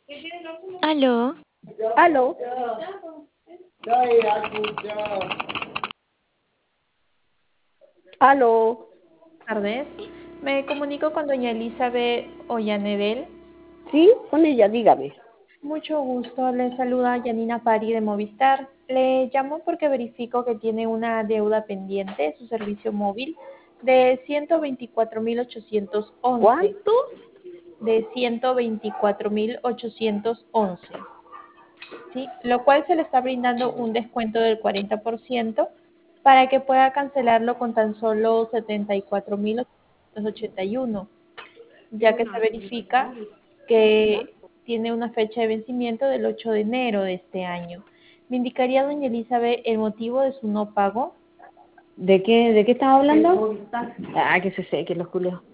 Aló, Aló. Aló. Tardes. Me comunico con doña Elizabeth Ollanedel. Sí, con ella, dígame. Mucho gusto, le saluda Yanina Pari de Movistar. Le llamo porque verifico que tiene una deuda pendiente de su servicio móvil de 124.811. ¿Cuánto? De 124.811. ¿Sí? Lo cual se le está brindando un descuento del 40% para que pueda cancelarlo con tan solo 74.881, ya que se verifica que tiene una fecha de vencimiento del 8 de enero de este año. ¿Me indicaría, doña Elizabeth, el motivo de su no pago? ¿De qué estaba hablando? Ah, que se seque los culios.